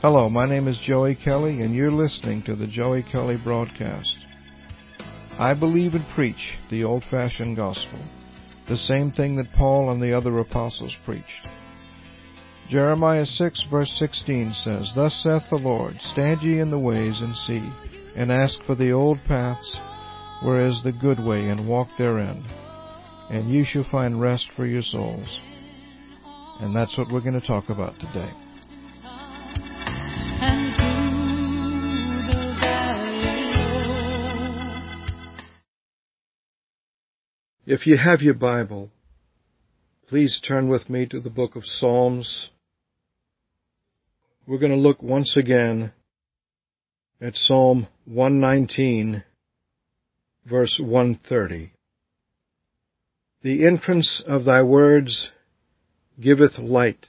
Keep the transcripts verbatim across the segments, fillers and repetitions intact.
Hello, my name is Joey Kelly, and you're listening to the Joey Kelly Broadcast. I believe and preach the old-fashioned gospel, the same thing that Paul and the other apostles preached. Jeremiah six, verse sixteen says, Thus saith the Lord, Stand ye in the ways, and see, and ask for the old paths, where is the good way, and walk therein, and ye shall find rest for your souls. And that's what we're going to talk about today. If you have your Bible, please turn with me to the book of Psalms. We're going to look once again at Psalm one nineteen, verse one thirty. The entrance of thy words giveth light.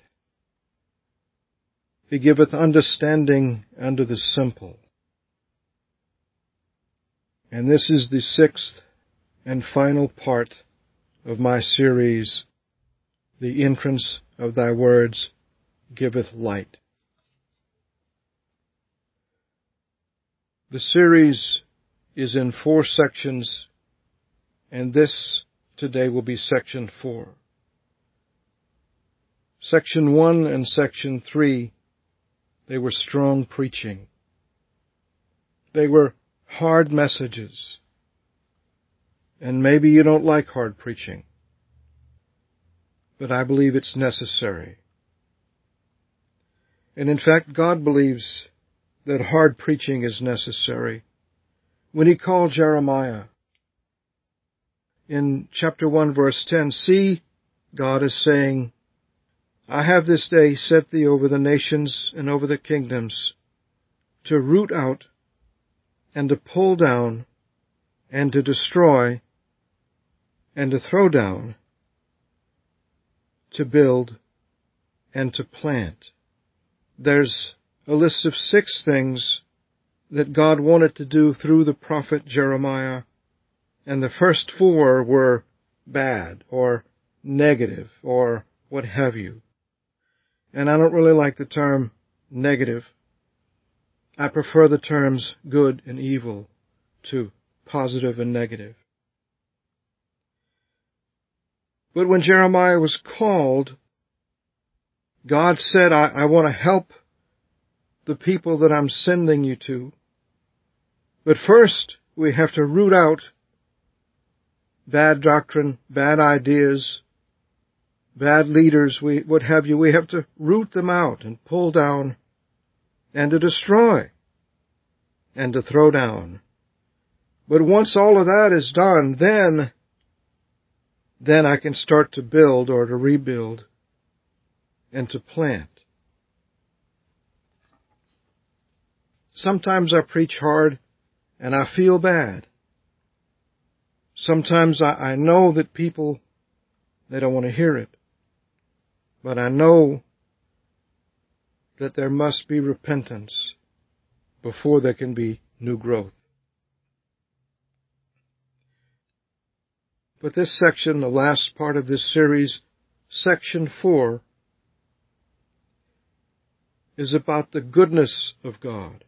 He giveth understanding unto the simple. And this is the sixth and final part of my series, The Entrance of Thy Words Giveth Light. The series is in four sections, and this today will be section four. Section one and section three, they were strong preaching. They were hard messages. And maybe you don't like hard preaching, but I believe it's necessary. And in fact, God believes that hard preaching is necessary. When He called Jeremiah in chapter one, verse ten, See, God is saying, I have this day set thee over the nations and over the kingdoms, to root out and to pull down and to destroy and to throw down, to build, and to plant. There's a list of six things that God wanted to do through the prophet Jeremiah, and the first four were bad, or negative, or what have you. And I don't really like the term negative. I prefer the terms good and evil to positive and negative. But when Jeremiah was called, God said, I, I want to help the people that I'm sending you to. But first, we have to root out bad doctrine, bad ideas, bad leaders, we, what have you. We have to root them out and pull down and to destroy and to throw down. But once all of that is done, then Then I can start to build or to rebuild and to plant. Sometimes I preach hard and I feel bad. Sometimes I, I know that people, they don't want to hear it. But I know that there must be repentance before there can be new growth. But this section, the last part of this series, section four, is about the goodness of God.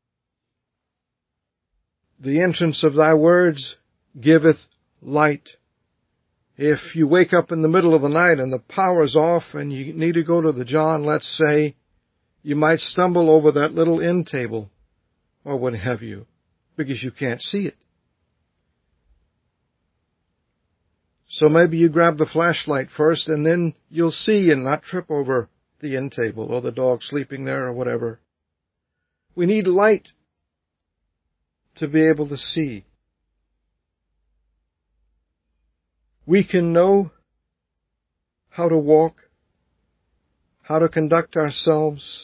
The entrance of thy words giveth light. If you wake up in the middle of the night and the power's off and you need to go to the John, let's say, you might stumble over that little end table or what have you, because you can't see it. So maybe you grab the flashlight first, and then you'll see and not trip over the end table or the dog sleeping there or whatever. We need light to be able to see. We can know how to walk, how to conduct ourselves,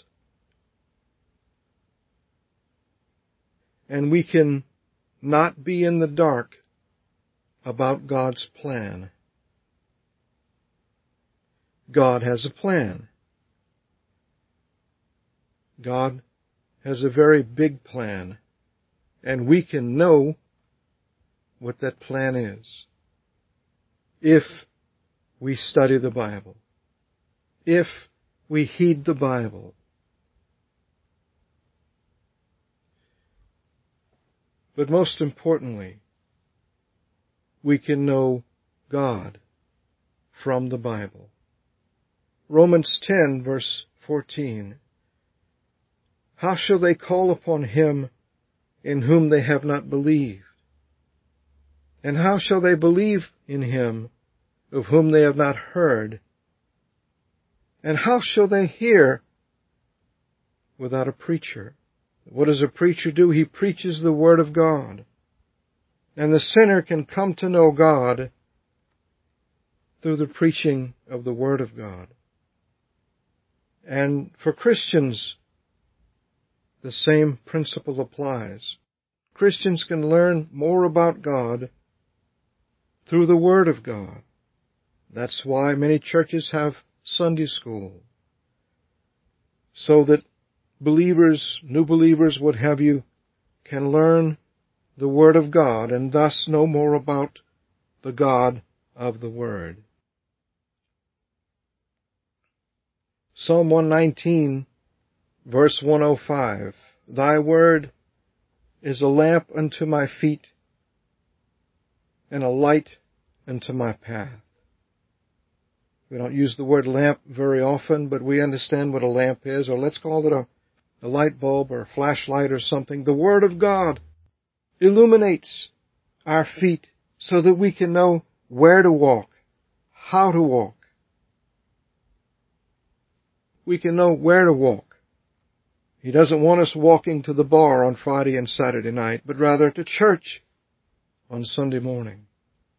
and we can not be in the dark about God's plan. God has a plan. God has a very big plan, and we can know what that plan is if we study the Bible, if we heed the Bible, But most importantly, we can know God from the Bible. Romans ten, verse fourteen. How shall they call upon him in whom they have not believed? And how shall they believe in him of whom they have not heard? And how shall they hear without a preacher? What does a preacher do? He preaches the Word of God. And the sinner can come to know God through the preaching of the Word of God. And for Christians, the same principle applies. Christians can learn more about God through the Word of God. That's why many churches have Sunday school, so that believers, new believers, what have you, can learn the Word of God and thus know more about the God of the Word. Psalm one nineteen, verse one oh five, Thy Word is a lamp unto my feet and a light unto my path. We don't use the word lamp very often, but we understand what a lamp is, or let's call it a, a light bulb or a flashlight or something. The Word of God illuminates our feet so that we can know where to walk, how to walk. We can know where to walk. He doesn't want us walking to the bar on Friday and Saturday night, but rather to church on Sunday morning.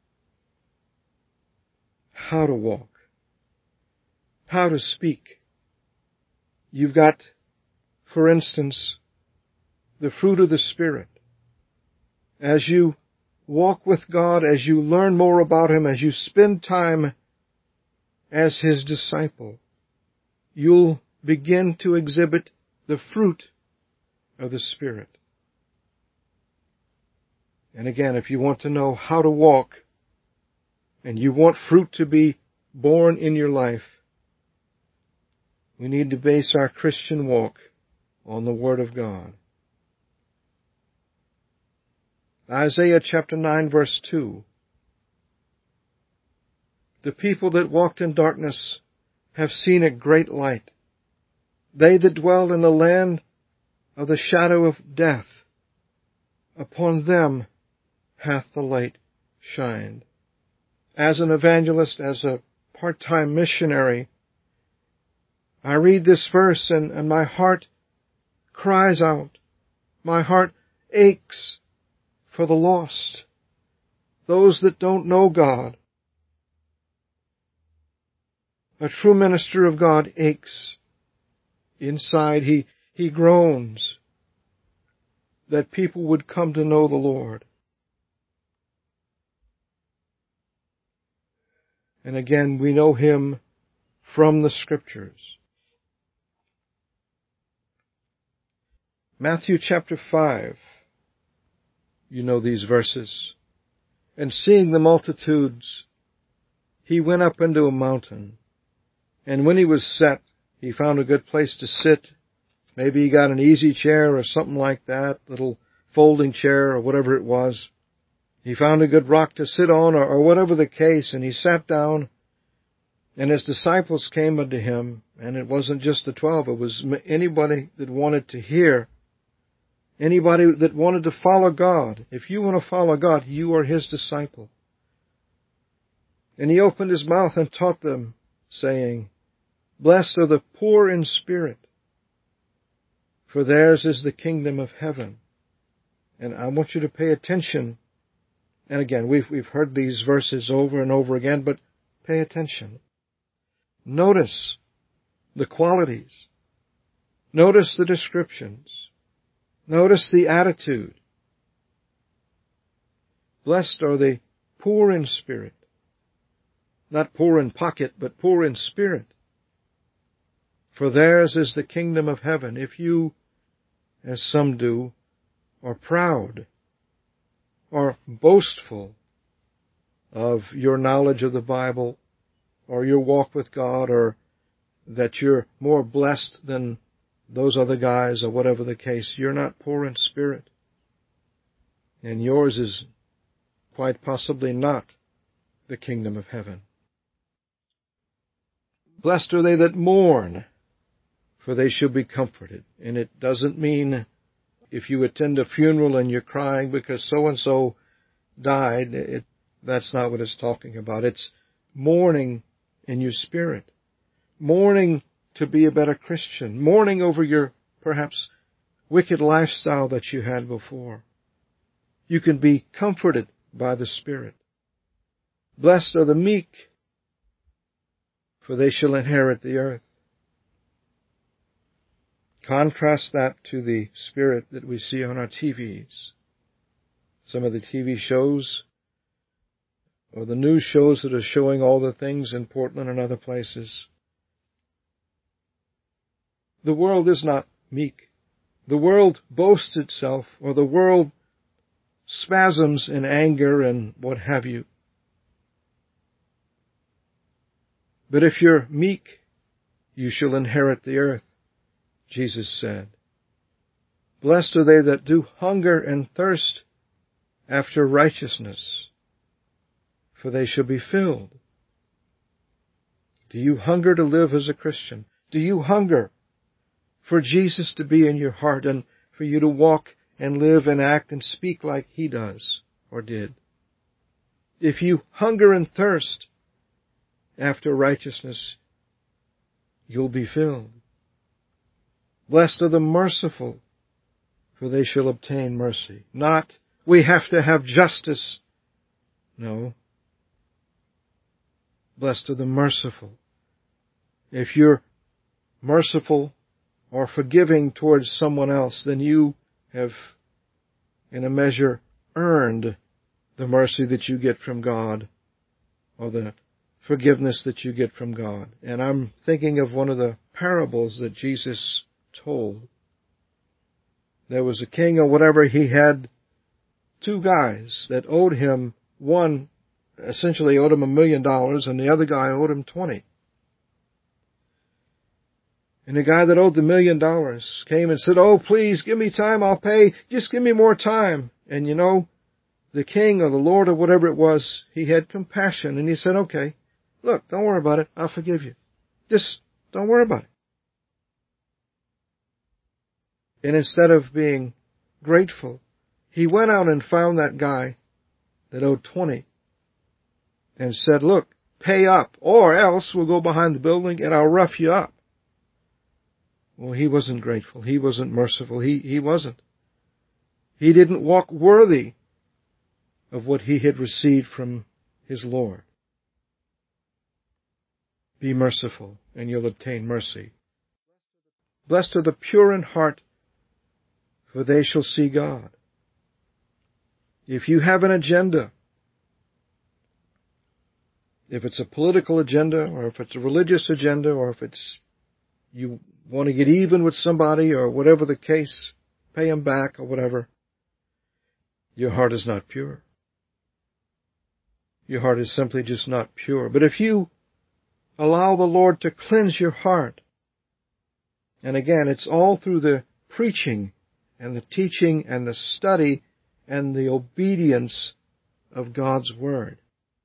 How to walk. How to speak. You've got, for instance, the fruit of the Spirit. As you walk with God, as you learn more about Him, as you spend time as His disciple, you'll begin to exhibit the fruit of the Spirit. And again, if you want to know how to walk, and you want fruit to be born in your life, we need to base our Christian walk on the Word of God. Isaiah chapter nine, verse two. The people that walked in darkness have seen a great light. They that dwell in the land of the shadow of death, upon them hath the light shined. As an evangelist, as a part-time missionary, I read this verse and, and my heart cries out. My heart aches for the lost, those that don't know God. A true minister of God aches. Inside he, he groans that people would come to know the Lord. And again, we know Him from the Scriptures. Matthew chapter five, you know these verses. And seeing the multitudes, He went up into a mountain. And when He was set, He found a good place to sit. Maybe He got an easy chair or something like that, little folding chair or whatever it was. He found a good rock to sit on or, or whatever the case, and He sat down. And His disciples came unto Him, and it wasn't just the twelve, it was anybody that wanted to hear. Anybody that wanted to follow God. If you want to follow God, you are His disciple. And He opened His mouth and taught them, saying, Blessed are the poor in spirit, for theirs is the kingdom of heaven. And I want you to pay attention. And again, we've, we've heard these verses over and over again, but pay attention. Notice the qualities. Notice the descriptions. Notice the attitude. Blessed are the poor in spirit. Not poor in pocket, but poor in spirit. For theirs is the kingdom of heaven. If you, as some do, are proud or boastful of your knowledge of the Bible or your walk with God, or that you're more blessed than those other guys or whatever the case, you're not poor in spirit. and yours is quite possibly not the kingdom of heaven. Blessed are they that mourn, for they shall be comforted. And it doesn't mean if you attend a funeral and you're crying because so-and-so died, it, that's not what it's talking about. It's mourning in your spirit, mourning to be a better Christian, mourning over your, perhaps, wicked lifestyle that you had before. You can be comforted by the Spirit. Blessed are the meek, for they shall inherit the earth. Contrast that to the spirit that we see on our T Vs. Some of the T V shows, or the news shows that are showing all the things in Portland and other places. The world is not meek. The world boasts itself, or the world spasms in anger and what have you. But if you're meek, you shall inherit the earth, Jesus said. Blessed are they that do hunger and thirst after righteousness, for they shall be filled. Do you hunger to live as a Christian? Do you hunger for Jesus to be in your heart and for you to walk and live and act and speak like He does or did? If you hunger and thirst after righteousness, you'll be filled. Blessed are the merciful, for they shall obtain mercy. Not, we have to have justice. No. Blessed are the merciful. If you're merciful or forgiving towards someone else, then you have, in a measure, earned the mercy that you get from God, or the forgiveness that you get from God. And I'm thinking of one of the parables that Jesus told. There was a king or whatever, he had two guys that owed him. One essentially owed him a million dollars and the other guy owed him twenty. And the guy that owed the million dollars came and said, "Oh, please, give me time, I'll pay. Just give me more time." And you know, the king or the Lord or whatever it was, he had compassion and he said, "Okay, look, don't worry about it. I'll forgive you. Just don't worry about it." And instead of being grateful, he went out and found that guy that owed twenty and said, "Look, pay up or else we'll go behind the building and I'll rough you up." Well, he wasn't grateful. He wasn't merciful. He, he wasn't. He didn't walk worthy of what he had received from his Lord. Be merciful, and you'll obtain mercy. Blessed are the pure in heart, for they shall see God. If you have an agenda, if it's a political agenda, or if it's a religious agenda, or if it's you want to get even with somebody, or whatever the case, pay them back, or whatever, your heart is not pure. Your heart is simply just not pure. But if you allow the Lord to cleanse your heart, and again, it's all through the preaching and the teaching and the study and the obedience of God's Word.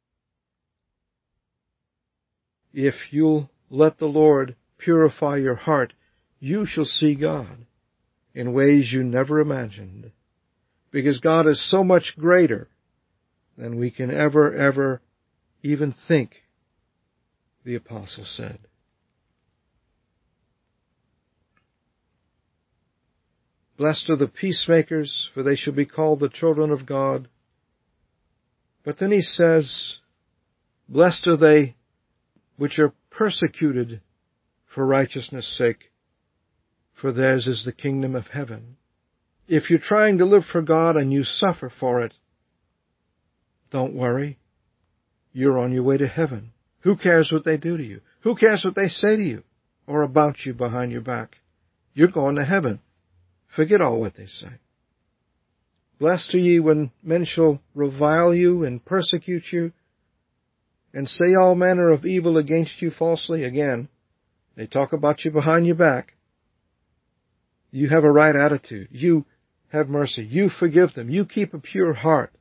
If you'll let the Lord purify your heart, you shall see God in ways you never imagined. Because God is so much greater than we can ever, ever even think, the apostle said. Blessed are the peacemakers, for they shall be called the children of God. But then he says, blessed are they which are persecuted for righteousness' sake, for theirs is the kingdom of heaven. If you're trying to live for God and you suffer for it, don't worry. You're on your way to heaven. Who cares what they do to you? Who cares what they say to you or about you behind your back? You're going to heaven. Forget all what they say. Blessed are ye when men shall revile you and persecute you and say all manner of evil against you falsely. Again, they talk about you behind your back. You have a right attitude. You have mercy. You forgive them. You keep a pure heart.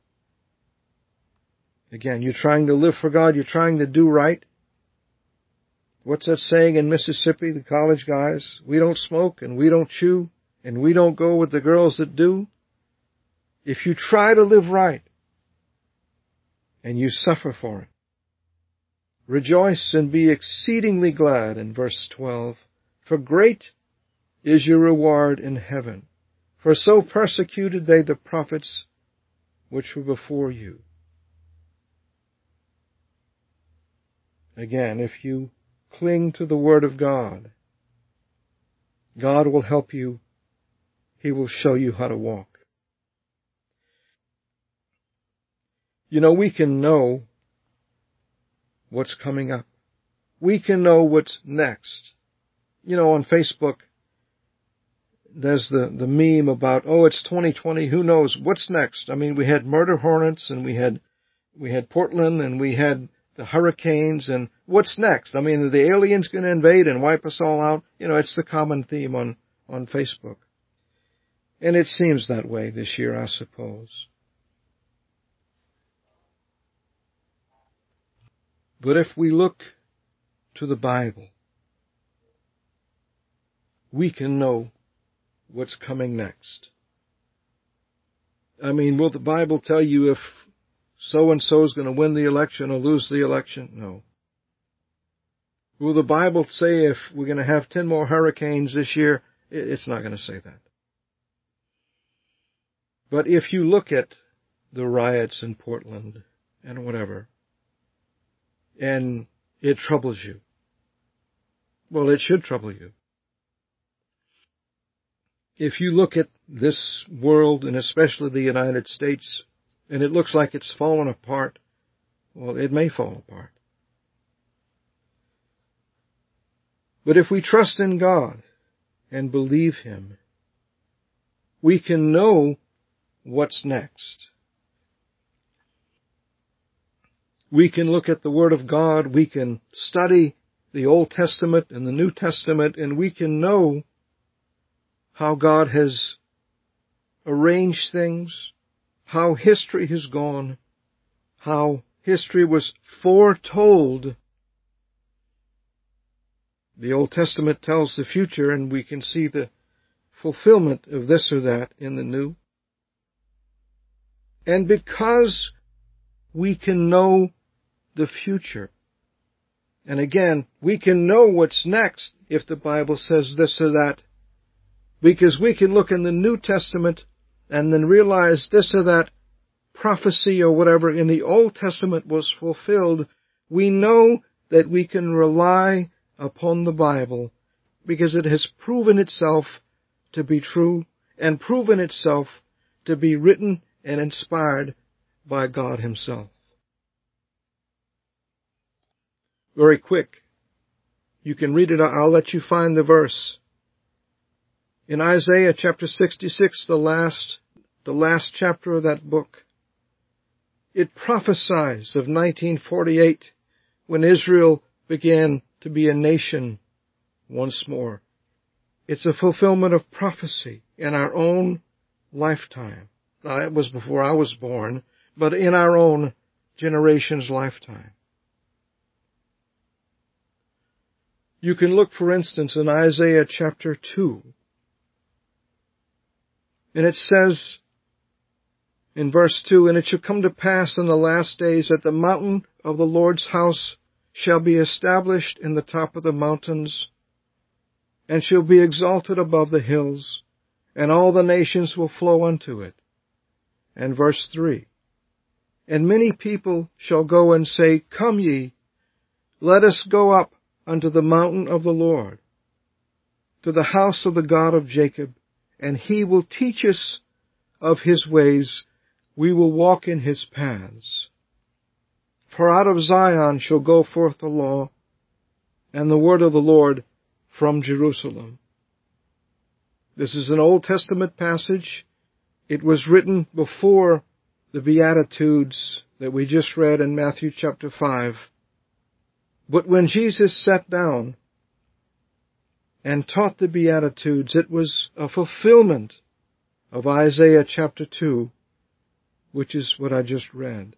Again, you're trying to live for God. You're trying to do right. What's that saying in Mississippi, the college guys? We don't smoke and we don't chew and we don't go with the girls that do. If you try to live right and you suffer for it, rejoice and be exceedingly glad in verse twelve. For great is your reward in heaven. For so persecuted they the prophets which were before you. Again, if you cling to the Word of God, God will help you. He will show you how to walk. You know, we can know what's coming up. We can know what's next. You know, on Facebook, there's the, the meme about, oh, it's twenty twenty, who knows, what's next? I mean, we had murder hornets, and we had, we had Portland, and we had the hurricanes, and what's next? I mean, are the aliens going to invade and wipe us all out? You know, it's the common theme on, on Facebook. And it seems that way this year, I suppose. But if we look to the Bible, we can know what's coming next. I mean, will the Bible tell you if so-and-so is going to win the election or lose the election? No. Will the Bible say if we're going to have ten more hurricanes this year? It's not going to say that. But if you look at the riots in Portland and whatever, and it troubles you, well, it should trouble you. If you look at this world, and especially the United States, and it looks like it's fallen apart, well, it may fall apart. But if we trust in God and believe Him, we can know what's next. We can look at the Word of God, we can study the Old Testament and the New Testament, and we can know how God has arranged things, how history has gone, how history was foretold. The Old Testament tells the future, and we can see the fulfillment of this or that in the New. And because we can know the future, and again, we can know what's next if the Bible says this or that, because we can look in the New Testament and then realize this or that prophecy or whatever in the Old Testament was fulfilled. We know that we can rely upon the Bible because it has proven itself to be true and proven itself to be written and inspired by God Himself. Very quick. You can read it. I'll let you find the verse. In Isaiah chapter sixty-six, the last, the last chapter of that book, it prophesies of nineteen forty-eight when Israel began to be a nation once more. It's a fulfillment of prophecy in our own lifetime. Now, it was before I was born, but in our own generation's lifetime. You can look, for instance, in Isaiah chapter two. And it says in verse two, "And it shall come to pass in the last days that the mountain of the Lord's house shall be established in the top of the mountains, and shall be exalted above the hills, and all the nations will flow unto it." And verse three, "And many people shall go and say, Come ye, let us go up unto the mountain of the Lord, to the house of the God of Jacob, and He will teach us of His ways, we will walk in His paths. For out of Zion shall go forth the law, and the word of the Lord from Jerusalem." This is an Old Testament passage. It was written before the Beatitudes that we just read in Matthew chapter five. But when Jesus sat down and taught the Beatitudes, it was a fulfillment of Isaiah chapter two, which is what I just read.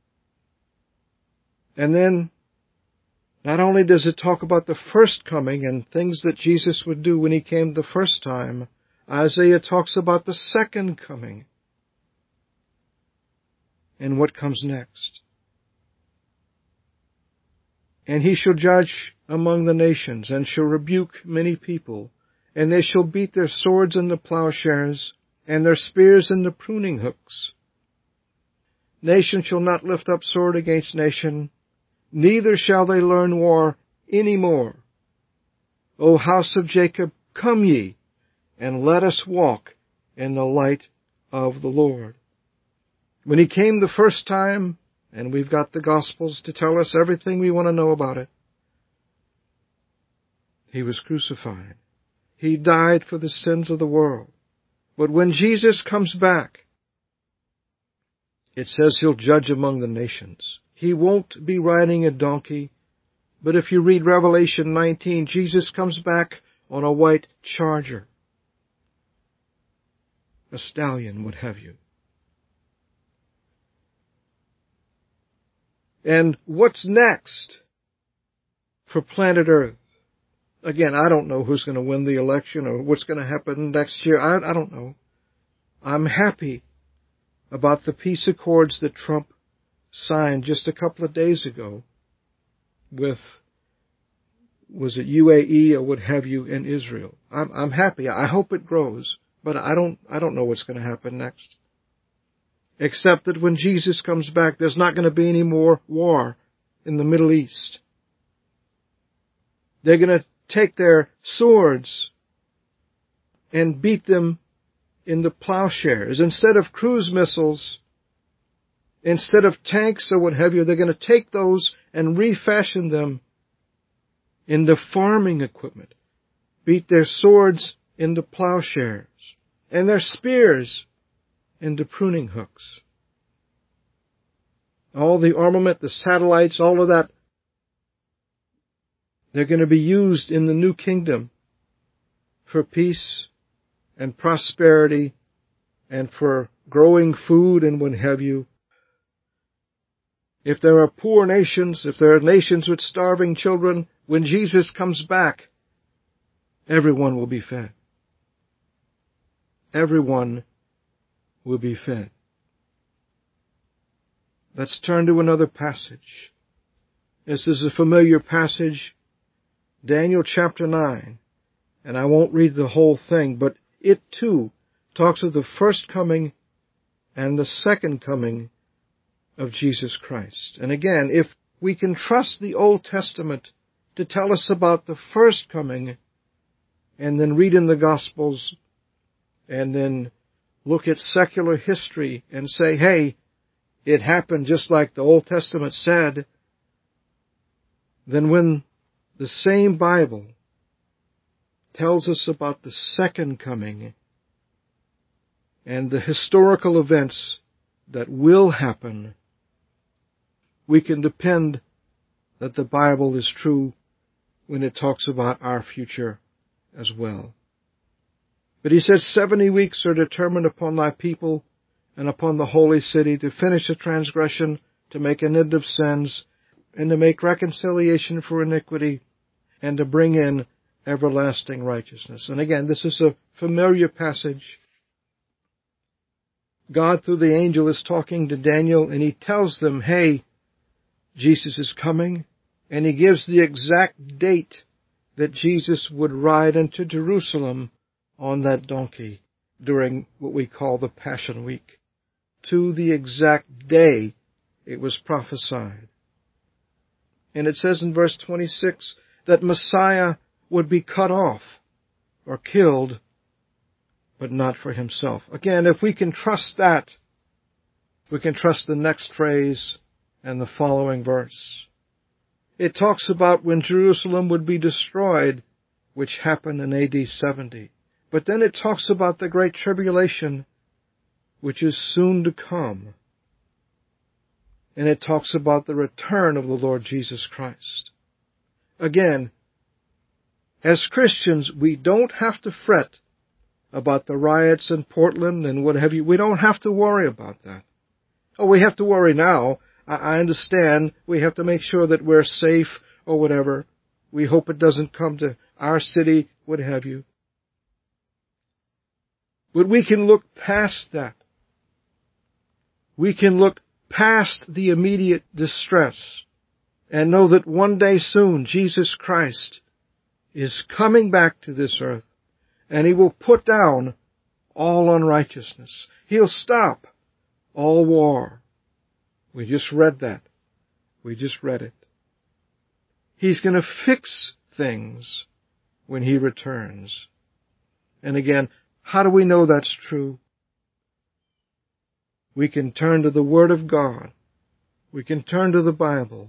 And then, not only does it talk about the first coming and things that Jesus would do when He came the first time, Isaiah talks about the second coming and what comes next. And He shall judge among the nations, and shall rebuke many people, and they shall beat their swords into plowshares, and their spears into pruning hooks. Nation shall not lift up sword against nation, neither shall they learn war any more. O house of Jacob, come ye, and let us walk in the light of the Lord. When He came the first time, and we've got the Gospels to tell us everything we want to know about it, He was crucified. He died for the sins of the world. But when Jesus comes back, it says He'll judge among the nations. He won't be riding a donkey, but if you read Revelation nineteen, Jesus comes back on a white charger. A stallion, what have you. And what's next for planet Earth? Again, I don't know who's going to win the election or what's going to happen next year. I, I don't know. I'm happy about the peace accords that Trump signed just a couple of days ago with, was it U A E or what have you, in Israel. I'm, I'm happy. I hope it grows, but I don't, I don't know what's going to happen next. Except that when Jesus comes back, there's not going to be any more war in the Middle East. They're going to take their swords and beat them into plowshares. Instead of cruise missiles, instead of tanks or what have you, they're going to take those and refashion them into farming equipment. Beat their swords into plowshares and their spears into pruning hooks. All the armament, the satellites, all of that, they're going to be used in the new kingdom for peace and prosperity and for growing food and what have you. If there are poor nations, if there are nations with starving children, when Jesus comes back, everyone will be fed. Everyone will be fed. Let's turn to another passage. This is a familiar passage, Daniel chapter nine, and I won't read the whole thing, but it too talks of the first coming and the second coming of Jesus Christ. And again, if we can trust the Old Testament to tell us about the first coming, and then read in the Gospels, and then look at secular history and say, hey, it happened just like the Old Testament said, then when the same Bible tells us about the second coming and the historical events that will happen, we can depend that the Bible is true when it talks about our future as well. But He says, seventy weeks are determined upon thy people and upon the holy city to finish the transgression, to make an end of sins, and to make reconciliation for iniquity, and to bring in everlasting righteousness. And again, this is a familiar passage. God, through the angel, is talking to Daniel, and He tells them, hey, Jesus is coming, and He gives the exact date that Jesus would ride into Jerusalem on that donkey during what we call the Passion Week. To the exact day it was prophesied. And it says in verse twenty-six that Messiah would be cut off or killed, but not for Himself. Again, if we can trust that, we can trust the next phrase and the following verse. It talks about when Jerusalem would be destroyed, which happened in A D seventy. But then it talks about the Great Tribulation, which is soon to come. And it talks about the return of the Lord Jesus Christ. Again, as Christians, we don't have to fret about the riots in Portland and what have you. We don't have to worry about that. Oh, we have to worry now. I understand we have to make sure that we're safe or whatever. We hope it doesn't come to our city, what have you. But we can look past that. We can look past the immediate distress and know that one day soon Jesus Christ is coming back to this earth, and He will put down all unrighteousness. He'll stop all war. We just read that. We just read it. He's going to fix things when He returns. And again, how do we know that's true? We can turn to the Word of God. We can turn to the Bible.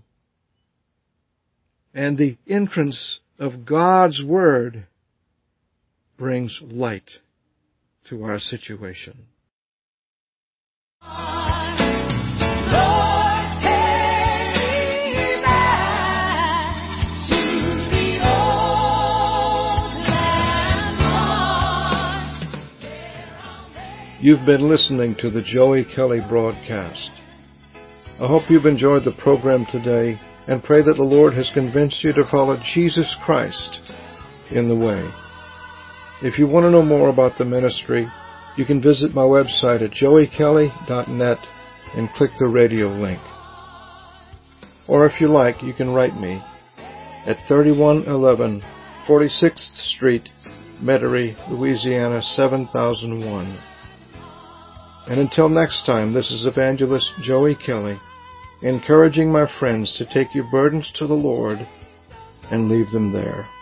And the entrance of God's Word brings light to our situation. You've been listening to the Joey Kelly broadcast. I hope you've enjoyed the program today and pray that the Lord has convinced you to follow Jesus Christ in the way. If you want to know more about the ministry, you can visit my website at joey kelly dot net and click the radio link. Or if you like, you can write me at thirty-one eleven forty-sixth Street, Metairie, Louisiana seven thousand one. And until next time, this is Evangelist Joey Kelly, encouraging my friends to take your burdens to the Lord and leave them there.